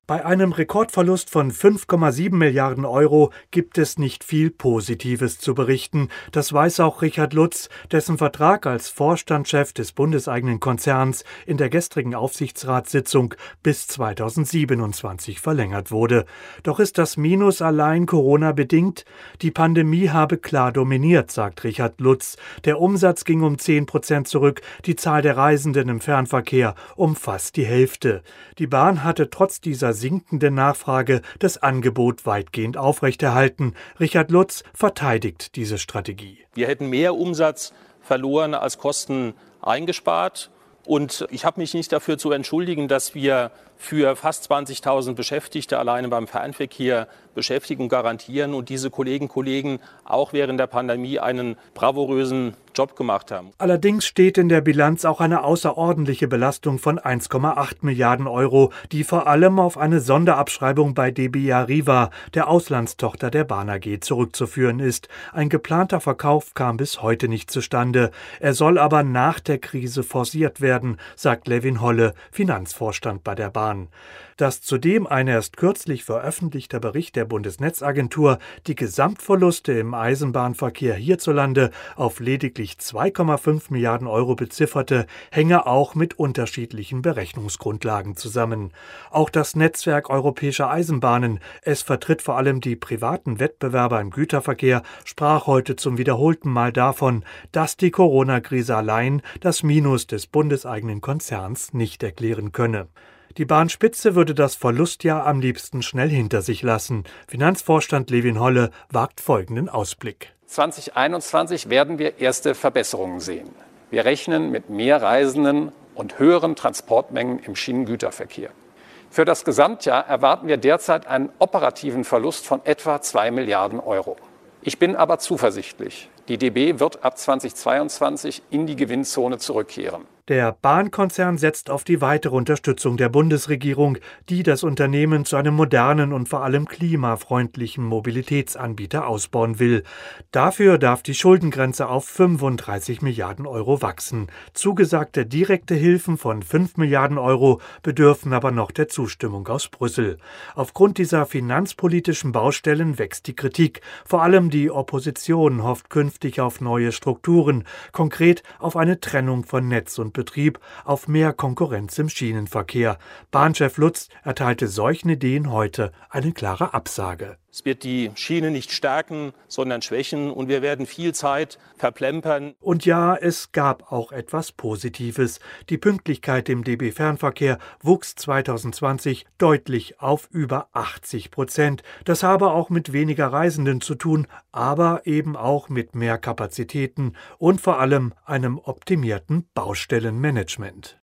Bei einem Rekordverlust von 5,7 Milliarden Euro gibt es nicht viel Positives zu berichten. Das weiß auch Richard Lutz, dessen Vertrag als Vorstandschef des bundeseigenen Konzerns in der gestrigen Aufsichtsratssitzung bis 2027 verlängert wurde. Doch ist das Minus allein Corona-bedingt? Die Pandemie habe klar dominiert, sagt Richard Lutz. Der Umsatz ging um 10% zurück, die Zahl der Reisenden im Fernverkehr um fast die Hälfte. Die Bahn hatte trotz dieser sinkenden Nachfrage das Angebot weitgehend aufrechterhalten. Richard Lutz verteidigt diese Strategie. Wir hätten mehr Umsatz verloren als Kosten eingespart. Und ich habe mich nicht dafür zu entschuldigen, dass wir für fast 20.000 Beschäftigte alleine beim Fernverkehr Beschäftigung garantieren und diese Kolleginnen und Kollegen auch während der Pandemie einen bravourösen Job gemacht haben. Allerdings steht in der Bilanz auch eine außerordentliche Belastung von 1,8 Milliarden Euro, die vor allem auf eine Sonderabschreibung bei DB Arriva, der Auslandstochter der Bahn AG, zurückzuführen ist. Ein geplanter Verkauf kam bis heute nicht zustande. Er soll aber nach der Krise forciert werden, sagt Levin Holle, Finanzvorstand bei der Bahn. Dass zudem ein erst kürzlich veröffentlichter Bericht der Bundesnetzagentur die Gesamtverluste im Eisenbahnverkehr hierzulande auf lediglich 2,5 Milliarden Euro bezifferte, hänge auch mit unterschiedlichen Berechnungsgrundlagen zusammen. Auch das Netzwerk Europäischer Eisenbahnen, es vertritt vor allem die privaten Wettbewerber im Güterverkehr, sprach heute zum wiederholten Mal davon, dass die Corona-Krise allein das Minus des bundeseigenen Konzerns nicht erklären könne. Die Bahnspitze würde das Verlustjahr am liebsten schnell hinter sich lassen. Finanzvorstand Levin Holle wagt folgenden Ausblick. 2021 werden wir erste Verbesserungen sehen. Wir rechnen mit mehr Reisenden und höheren Transportmengen im Schienengüterverkehr. Für das Gesamtjahr erwarten wir derzeit einen operativen Verlust von etwa 2 Milliarden Euro. Ich bin aber zuversichtlich. Die DB wird ab 2022 in die Gewinnzone zurückkehren. Der Bahnkonzern setzt auf die weitere Unterstützung der Bundesregierung, die das Unternehmen zu einem modernen und vor allem klimafreundlichen Mobilitätsanbieter ausbauen will. Dafür darf die Schuldengrenze auf 35 Milliarden Euro wachsen. Zugesagte direkte Hilfen von 5 Milliarden Euro bedürfen aber noch der Zustimmung aus Brüssel. Aufgrund dieser finanzpolitischen Baustellen wächst die Kritik. Vor allem die Opposition hofft künftig auf neue Strukturen, konkret auf eine Trennung von Netz und Betrieb, auf mehr Konkurrenz im Schienenverkehr. Bahnchef Lutz erteilte solchen Ideen heute eine klare Absage. Es wird die Schiene nicht stärken, sondern schwächen und wir werden viel Zeit verplempern. Und ja, es gab auch etwas Positives. Die Pünktlichkeit im DB Fernverkehr wuchs 2020 deutlich auf über 80%. Das habe auch mit weniger Reisenden zu tun, aber eben auch mit mehr Kapazitäten und vor allem einem optimierten Baustellenmanagement.